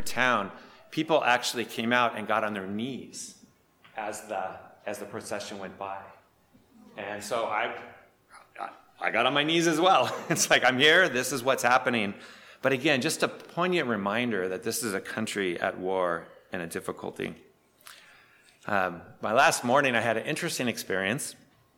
through town, people actually came out and got on their knees as the procession went by. And so I got on my knees as well. It's like, I'm here, this is what's happening. But again, just a poignant reminder that this is a country at war and a difficulty. My last morning, I had an interesting experience.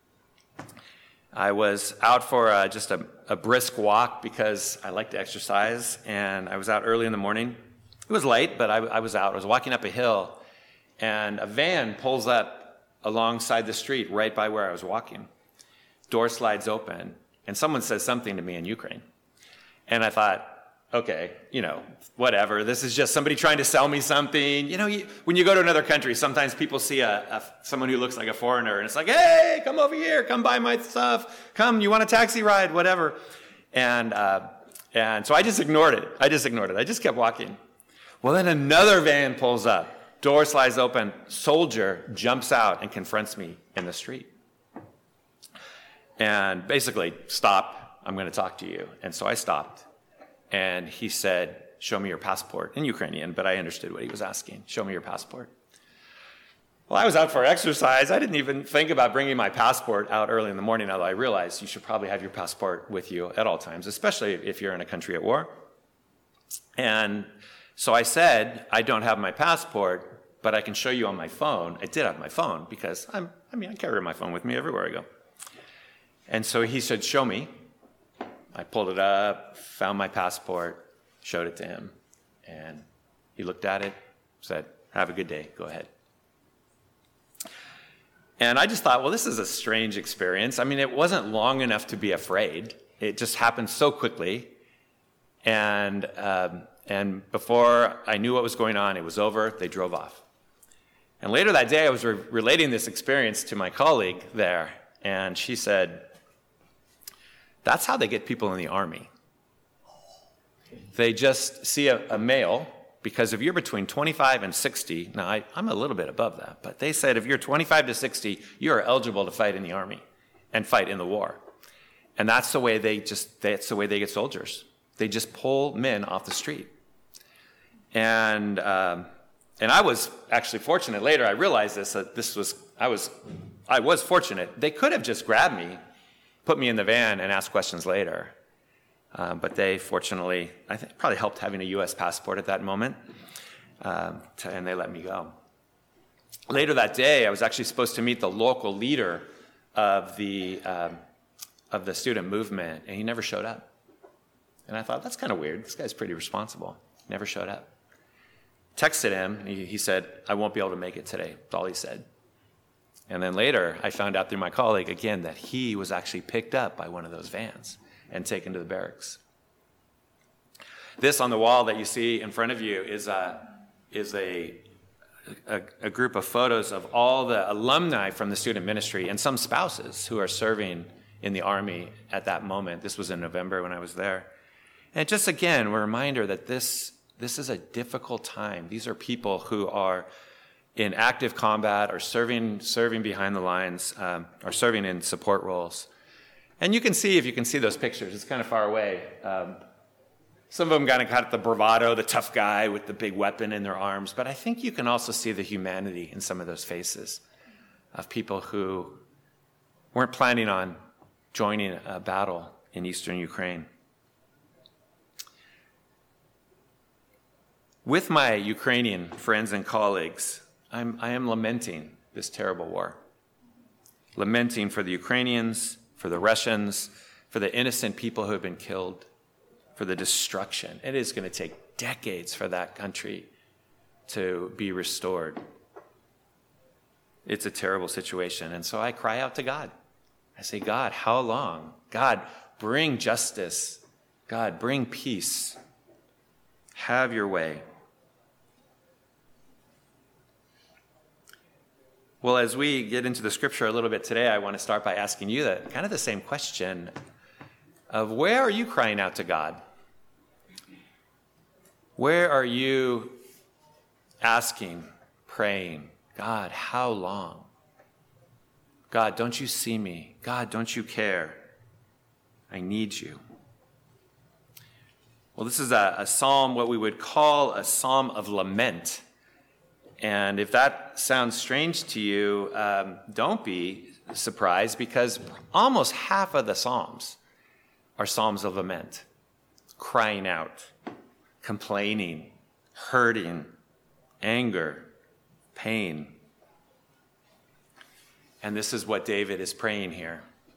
I was out for just a brisk walk because I like to exercise, and I was out early in the morning. It was late, but I was out. I was walking up a hill, and a van pulls up alongside the street right by where I was walking. Door slides open, and someone says something to me in Ukraine. And I thought, okay, whatever. This is just somebody trying to sell me something. When you go to another country, sometimes people see someone who looks like a foreigner, and it's like, hey, come over here, come buy my stuff. Come, you want a taxi ride, whatever. And so I just ignored it. I just kept walking. Well, then another van pulls up. Door slides open. Soldier jumps out and confronts me in the street. And basically, stop. I'm going to talk to you. And so I stopped. And he said, show me your passport, in Ukrainian, but I understood what he was asking. Show me your passport. Well, I was out for exercise. I didn't even think about bringing my passport out early in the morning, although I realized you should probably have your passport with you at all times, especially if you're in a country at war. And so I said, I don't have my passport, but I can show you on my phone. I did have my phone because I carry my phone with me everywhere I go. And so he said, show me. I pulled it up, found my passport, showed it to him, and he looked at it, said, have a good day, go ahead. And I just thought, well, this is a strange experience. It wasn't long enough to be afraid. It just happened so quickly. And before I knew what was going on, it was over, they drove off. And later that day, I was relating this experience to my colleague there, and she said, that's how they get people in the army. They just see a male, because if you're between 25 and 60, now I'm a little bit above that, but they said if you're 25 to 60, you are eligible to fight in the army and fight in the war. And that's the way they get soldiers. They just pull men off the street. And I was actually fortunate. Later I realized I was fortunate. They could have just grabbed me, put me in the van, and asked questions later. But they, fortunately, I think probably helped having a U.S. passport at that moment, and they let me go. Later that day, I was actually supposed to meet the local leader of the student movement, and he never showed up. And I thought, that's kind of weird. This guy's pretty responsible. Never showed up. Texted him, and he said, I won't be able to make it today. That's all he said. And then later, I found out through my colleague, again, that he was actually picked up by one of those vans and taken to the barracks. This on the wall that you see in front of you is a group of photos of all the alumni from the student ministry and some spouses who are serving in the army at that moment. This was in November when I was there. And just again, a reminder that this is a difficult time. These are people who are in active combat or serving behind the lines, or serving in support roles. And you can see, if you can see those pictures, it's kind of far away. Some of them kind of got the bravado, the tough guy with the big weapon in their arms. But I think you can also see the humanity in some of those faces of people who weren't planning on joining a battle in eastern Ukraine. With my Ukrainian friends and colleagues, I am lamenting this terrible war. Lamenting for the Ukrainians, for the Russians, for the innocent people who have been killed, for the destruction. It is going to take decades for that country to be restored. It's a terrible situation. And so I cry out to God. I say, God, how long? God, bring justice. God, bring peace. Have your way. Well, as we get into the scripture a little bit today, I want to start by asking you kind of the same question of where are you crying out to God? Where are you asking, praying, God, how long? God, don't you see me? God, don't you care? I need you. Well, this is a psalm, what we would call a psalm of lament. And if that sounds strange to you, don't be surprised, because almost half of the psalms are psalms of lament, crying out, complaining, hurting, anger, pain. And this is what David is praying here.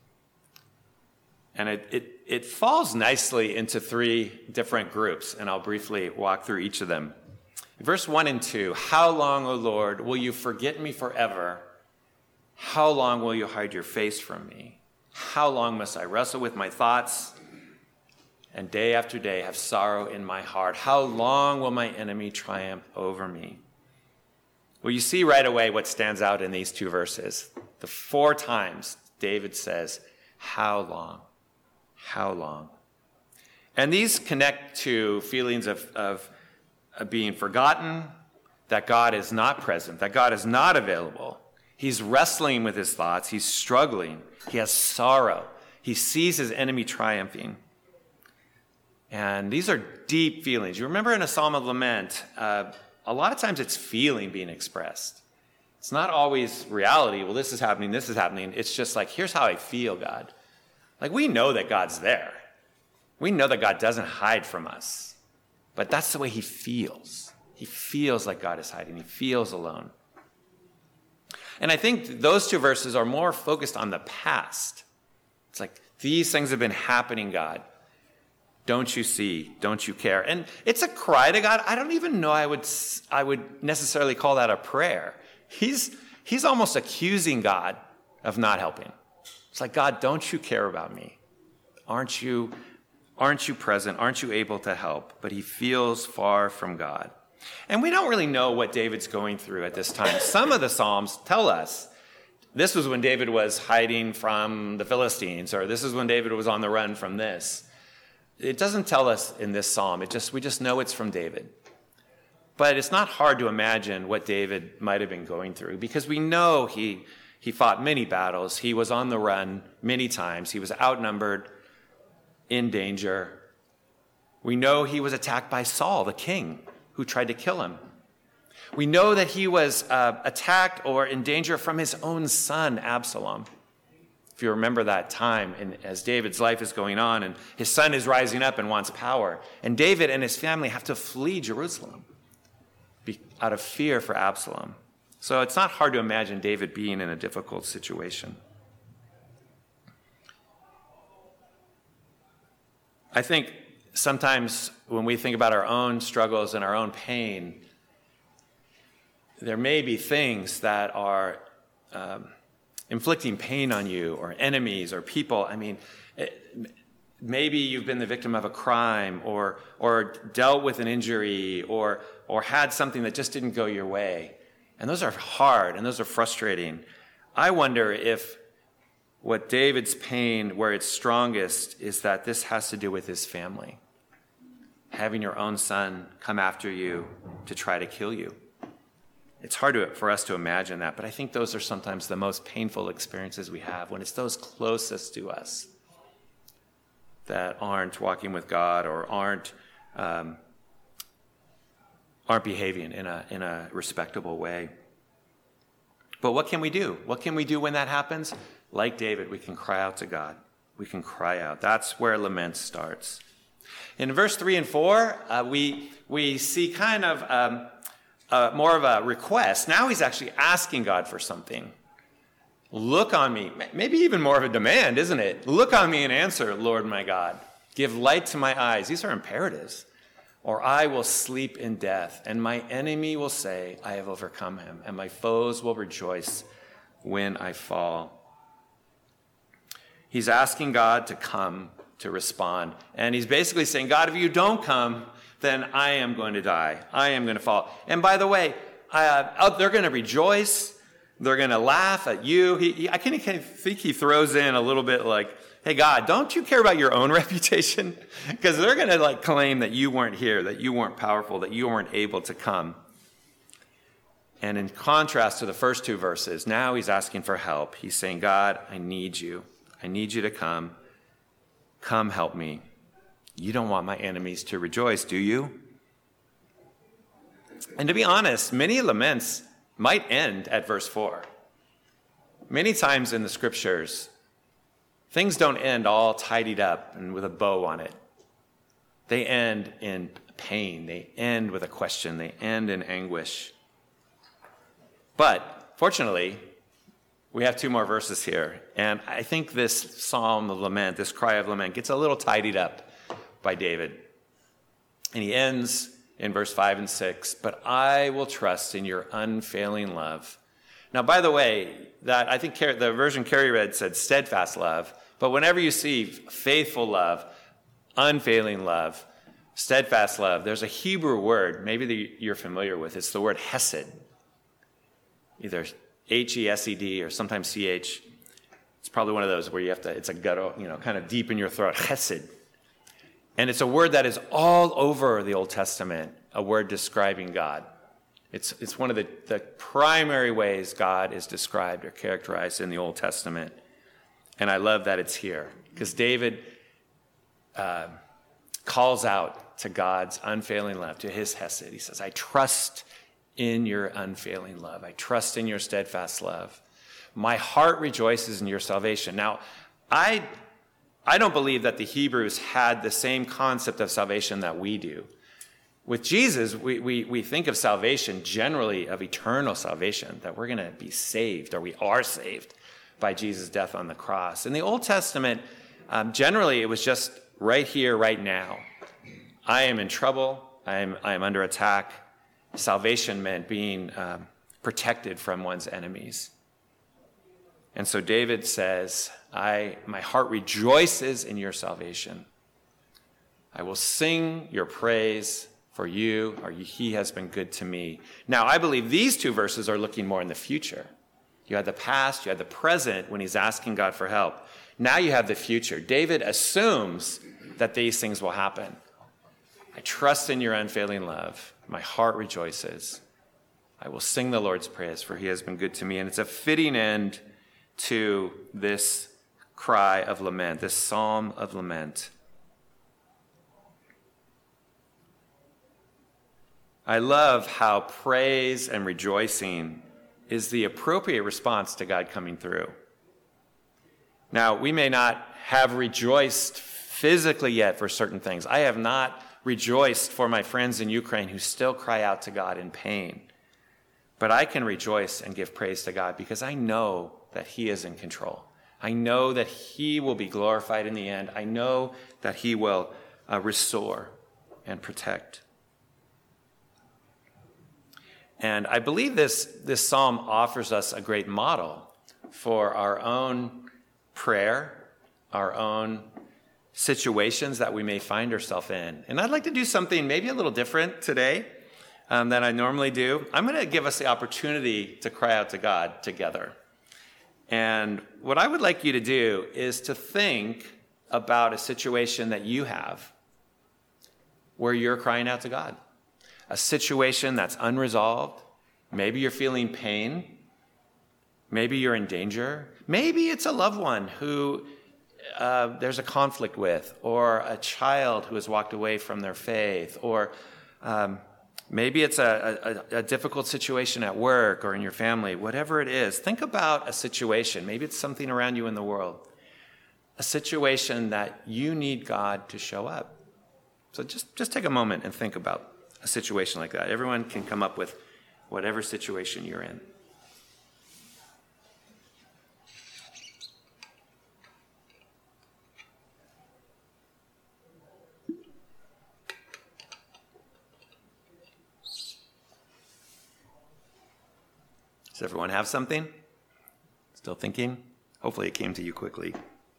And it falls nicely into three different groups, and I'll briefly walk through each of them. Verse 1 and 2, how long, O Lord, will you forget me forever? How long will you hide your face from me? How long must I wrestle with my thoughts and day after day have sorrow in my heart? How long will my enemy triumph over me? Well, you see right away what stands out in these two verses. The 4 times David says, how long? How long? And these connect to feelings of being forgotten, that God is not present, that God is not available. He's wrestling with his thoughts. He's struggling. He has sorrow. He sees his enemy triumphing. And these are deep feelings. You remember in a psalm of lament, a lot of times it's feeling being expressed. It's not always reality. Well, this is happening, this is happening. It's just like, here's how I feel, God. Like, we know that God's there. We know that God doesn't hide from us. But that's the way he feels. He feels like God is hiding. He feels alone. And I think those two verses are more focused on the past. It's like, these things have been happening, God. Don't you see? Don't you care? And it's a cry to God. I don't even know I would necessarily call that a prayer. He's almost accusing God of not helping. It's like, God, don't you care about me? Aren't you present? Aren't you able to help? But he feels far from God. And we don't really know what David's going through at this time. Some of the Psalms tell us this was when David was hiding from the Philistines, or this is when David was on the run from this. It doesn't tell us in this psalm. We just know it's from David. But it's not hard to imagine what David might have been going through, because we know he fought many battles. He was on the run many times. He was outnumbered, in danger. We know he was attacked by Saul, the king, who tried to kill him. We know that he was attacked or in danger from his own son, Absalom. If you remember that time, and as David's life is going on, and his son is rising up and wants power, and David and his family have to flee Jerusalem out of fear for Absalom. So it's not hard to imagine David being in a difficult situation. I think sometimes when we think about our own struggles and our own pain, there may be things that are inflicting pain on you, or enemies, or people. I mean, maybe you've been the victim of a crime, or dealt with an injury, or had something that just didn't go your way. And those are hard, and those are frustrating. I wonder if what David's pain, where it's strongest, is that this has to do with his family. Having your own son come after you to try to kill you. It's hard for us to imagine that, but I think those are sometimes the most painful experiences we have, when it's those closest to us that aren't walking with God, or aren't behaving in a respectable way. But what can we do? What can we do when that happens? Like David, we can cry out to God. We can cry out. That's where lament starts. In verse 3 and 4, we see kind of more of a request. Now he's actually asking God for something. Look on me. Maybe even more of a demand, isn't it? Look on me and answer, Lord my God. Give light to my eyes. These are imperatives. Or I will sleep in death, and my enemy will say, I have overcome him, and my foes will rejoice when I fall. He's asking God to come, to respond. And he's basically saying, God, if you don't come, then I am going to die. I am going to fall. And by the way, they're going to rejoice. They're going to laugh at you. I think he throws in a little bit like, hey, God, don't you care about your own reputation? Because they're going to claim that you weren't here, that you weren't powerful, that you weren't able to come. And in contrast to the first two verses, now he's asking for help. He's saying, God, I need you. I need you to come. Come help me. You don't want my enemies to rejoice, do you? And to be honest, many laments might end at verse 4. Many times in the scriptures, things don't end all tidied up and with a bow on it. They end in pain. They end with a question. They end in anguish. But fortunately, we have 2 more verses here. And I think this psalm of lament, this cry of lament, gets a little tidied up by David. And he ends in verse 5 and 6, but I will trust in your unfailing love. Now, by the way, that I think the version Carrie read said steadfast love. But whenever you see faithful love, unfailing love, steadfast love, there's a Hebrew word, maybe you're familiar with. It's the word hesed. Either H-E-S-E-D or sometimes C-H. It's probably one of those where you have to, it's a guttural, kind of deep in your throat, chesed. And it's a word that is all over the Old Testament, a word describing God. It's one of the primary ways God is described or characterized in the Old Testament. And I love that it's here, because David calls out to God's unfailing love, to his hesed. He says, I trust in your unfailing love. I trust in your steadfast love. My heart rejoices in your salvation. Now, I don't believe that the Hebrews had the same concept of salvation that we do. With Jesus, we think of salvation generally of eternal salvation, that we're going to be saved, or we are saved by Jesus' death on the cross. In the Old Testament, generally it was just right here, right now. I am in trouble. I am under attack. Salvation meant being protected from one's enemies. And so David says, my heart rejoices in your salvation. I will sing your praise for you, or he has been good to me. Now, I believe these 2 verses are looking more in the future. You had the past, you had the present when he's asking God for help. Now you have the future. David assumes that these things will happen. I trust in your unfailing love. My heart rejoices. I will sing the Lord's praise, for he has been good to me. And it's a fitting end to this cry of lament, this psalm of lament. I love how praise and rejoicing is the appropriate response to God coming through. Now, we may not have rejoiced physically yet for certain things. I have not rejoiced for my friends in Ukraine who still cry out to God in pain. But I can rejoice and give praise to God because I know that he is in control. I know that he will be glorified in the end. I know that he will restore and protect. And I believe this psalm offers us a great model for our own prayer, our own situations that we may find ourselves in. And I'd like to do something maybe a little different today than I normally do. I'm going to give us the opportunity to cry out to God together. And what I would like you to do is to think about a situation that you have where you're crying out to God. A situation that's unresolved. Maybe you're feeling pain. Maybe you're in danger. Maybe it's a loved one who there's a conflict with, or a child who has walked away from their faith, or maybe it's a difficult situation at work or in your family. Whatever it is, think about a situation. Maybe it's something around you in the world. A situation that you need God to show up. So just take a moment and think about a situation like that. Everyone can come up with whatever situation you're in. Does everyone have something? Still thinking? Hopefully it came to you quickly.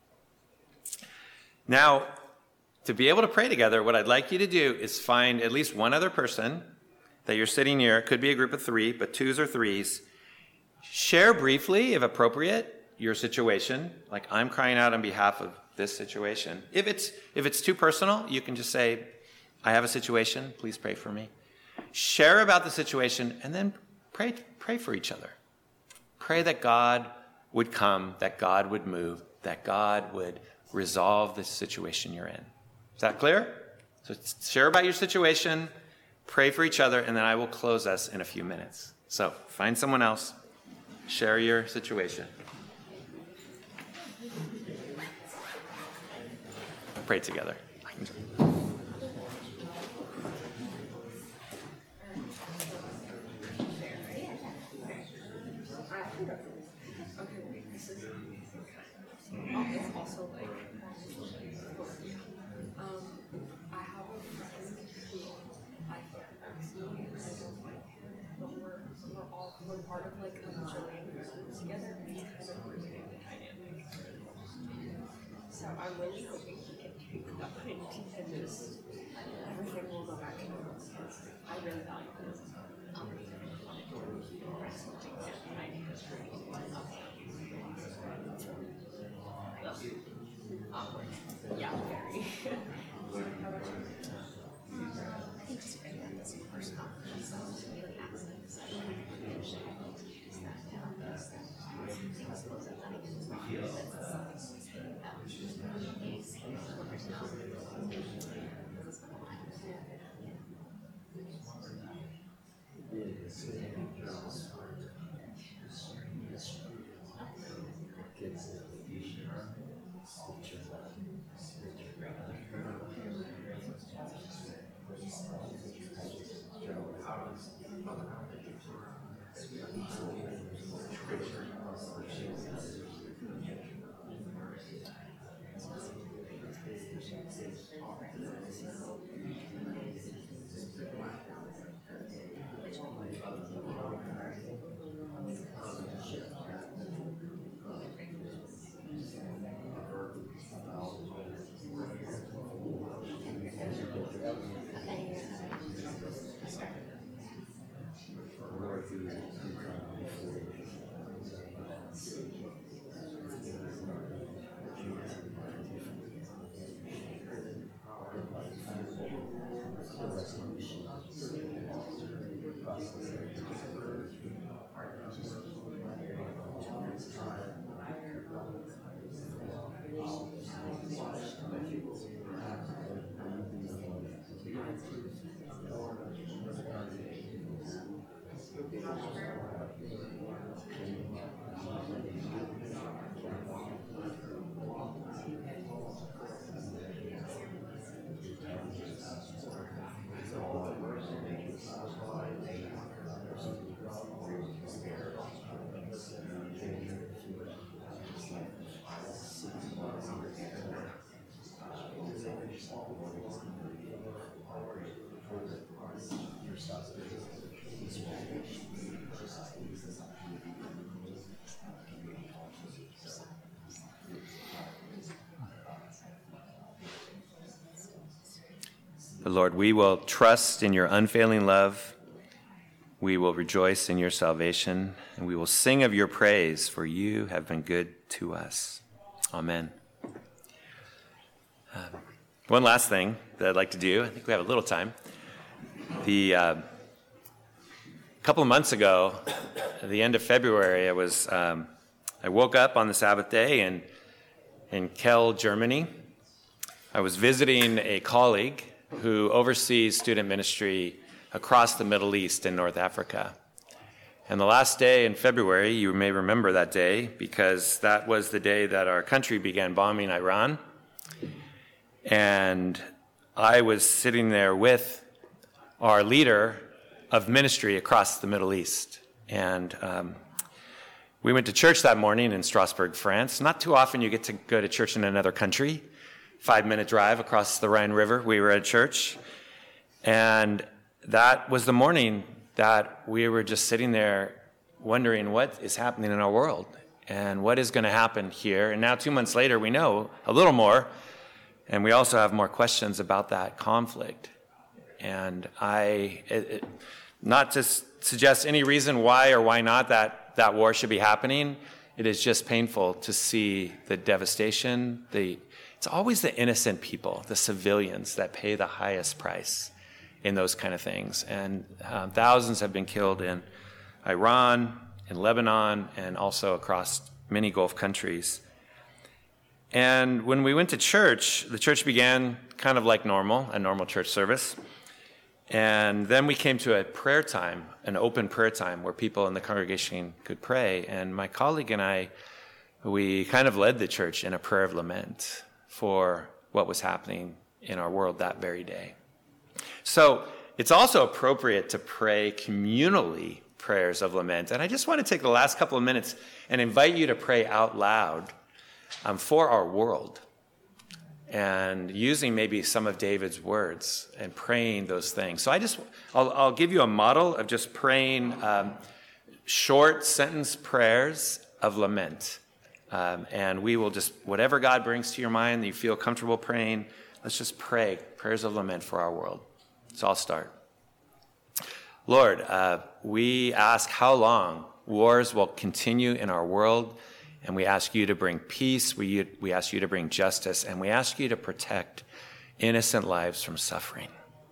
Now, to be able to pray together, what I'd like you to do is find at least one other person that you're sitting near. It could be a group of 3, but 2s or 3s. Share briefly, if appropriate, your situation. Like, I'm crying out on behalf of this situation. If it's too personal, you can just say, I have a situation, please pray for me. Share about the situation, and then pray for each other. Pray that God would come, that God would move, that God would resolve the situation you're in. Is that clear? So share about your situation, pray for each other, and then I will close us in a few minutes. So find someone else, share your situation. Pray together. It's also like, I have a friend who I absolutely don't like him, but we're part of like a Chilean group together, and it's kind of ruining the dynamic. So I'm really hoping he can take that and just everything will go back to normal because I really value him. Yeah, very. But Lord, we will trust in your unfailing love. We will rejoice in your salvation, and we will sing of your praise, for you have been good to us. Amen. One last thing that I'd like to do, I think we have a little time. A couple of months ago, at the end of February, I woke up on the Sabbath day in Kiel, Germany. I was visiting a colleague who oversees student ministry across the Middle East and North Africa. And the last day in February, you may remember that day because that was the day that our country began bombing Iran. And I was sitting there with our leader of ministry across the Middle East. And we went to church that morning in Strasbourg, France. Not too often you get to go to church in another country. 5-minute drive across the Rhine River, we were at church. And that was the morning that we were just sitting there wondering what is happening in our world and what is going to happen here. And now 2 months later, we know a little more, and we also have more questions about that conflict. And not to suggest any reason why or why not that war should be happening, it is just painful to see the devastation. It's always the innocent people, the civilians, that pay the highest price in those kind of things. And thousands have been killed in Iran, in Lebanon, and also across many Gulf countries. And when we went to church, the church began kind of like normal, a normal church service. And then we came to a prayer time, an open prayer time where people in the congregation could pray. And my colleague and I, we kind of led the church in a prayer of lament for what was happening in our world that very day. So it's also appropriate to pray communally prayers of lament. And I just want to take the last couple of minutes and invite you to pray out loud for our world, and using maybe some of David's words and praying those things. So I'll give you a model of just praying short sentence prayers of lament. And we will just, whatever God brings to your mind that you feel comfortable praying, let's just pray prayers of lament for our world. So I'll start. Lord, we ask how long wars will continue in our world, and we ask you to bring peace, we ask you to bring justice, and we ask you to protect innocent lives from suffering.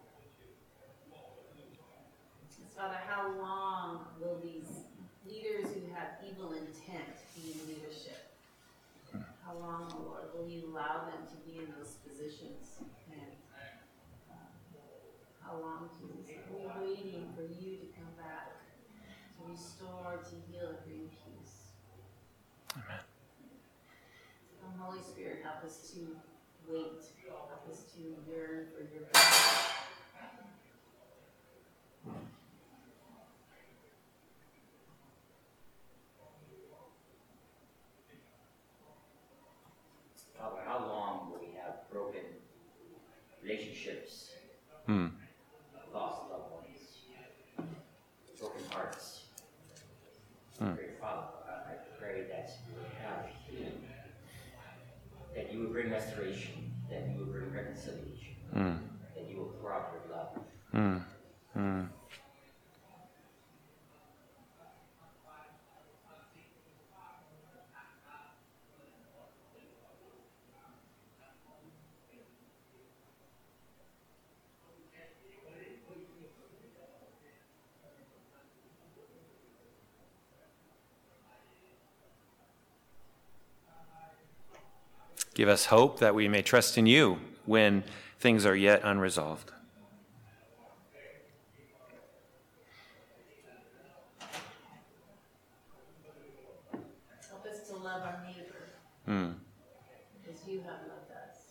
Father, how long will these leaders who have evil intent be in leadership? How long, Lord, will you allow them to be in those positions? And how long, Jesus, are we waiting for you to come back, to restore, to heal, and bring peace? Amen. Holy Spirit, help us to wait, help us to yearn for your presence. Father, how long will we have broken relationships, lost loved ones, broken hearts? Great Father, I pray that you would have healing, that you would bring restoration, that you would bring reconciliation, that you will pour out your love. Give us hope that we may trust in you when things are yet unresolved. Help us to love our neighbor as you have loved us.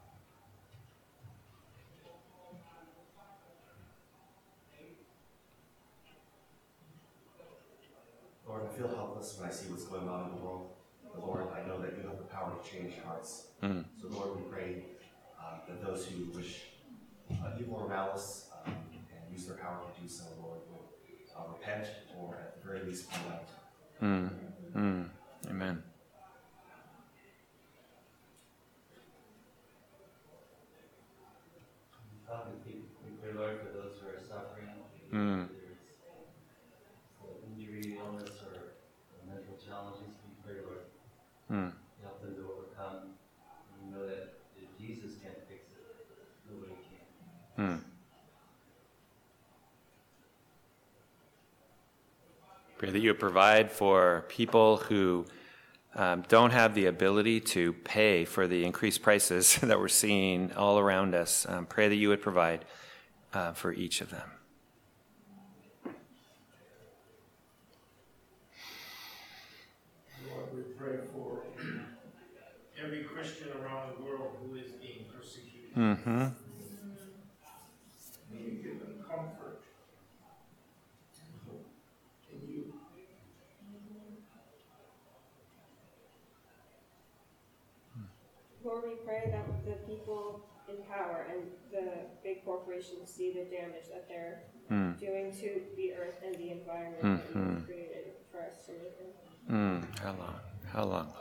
Lord, I feel helpless when I see what's going on in the world. But Lord, I know that you have the power to change hearts. So Lord, we pray that those who wish evil or malice and use their power to do so, Lord, will repent or at the very least relent. Amen. Father, we pray, Lord, for those who are suffering, whether it's injury, illness, or mental challenges. We pray, Lord, help them to overcome. We know that if Jesus can't fix it, nobody can. Pray that you provide for people who don't have the ability to pay for the increased prices that we're seeing all around us. Pray that you would provide for each of them. Lord, we pray for every Christian around the world who is being persecuted. May you give them comfort and hope in you. Lord, we pray that the people in power and the big corporations see the damage that they're doing to the earth and the environment that you've created for us to live in. How long? How long, Lord?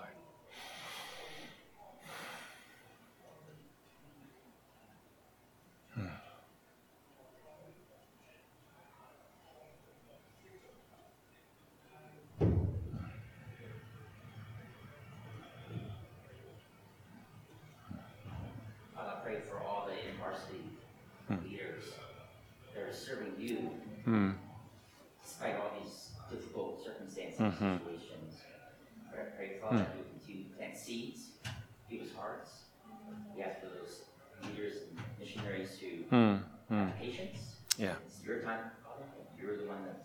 Father, I pray for all the InterVarsity leaders that are serving you despite all these difficult circumstances and situations. I pray, Father, that you would continue to plant seeds, give us hearts. We ask for those leaders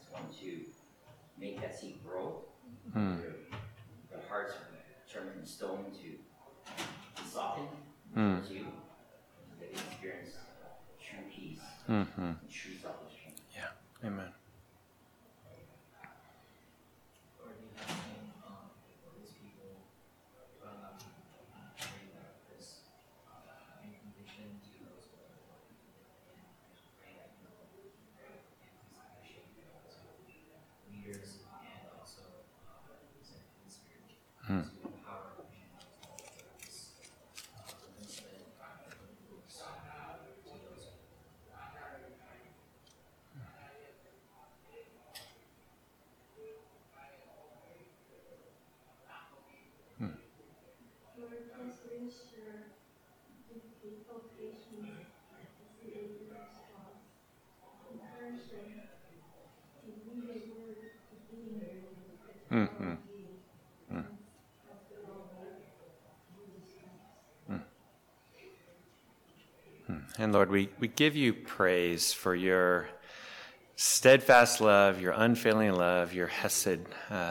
just want to make that seed grow. Their hearts turn from stone to soften towards you. They experience true peace and true salvation. Yeah. Amen. And Lord, we give you praise for your steadfast love, your unfailing love, your hesed,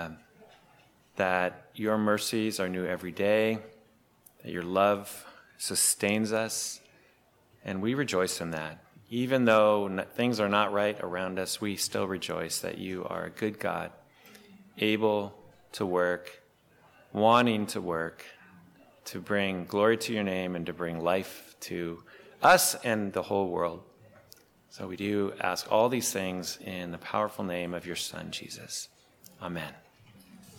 that your mercies are new every day, that your love sustains us, and we rejoice in that. Even though things are not right around us, we still rejoice that you are a good God, able to work, wanting to work, to bring glory to your name and to bring life to us and the whole world. So we do ask all these things in the powerful name of your Son, Jesus. Amen.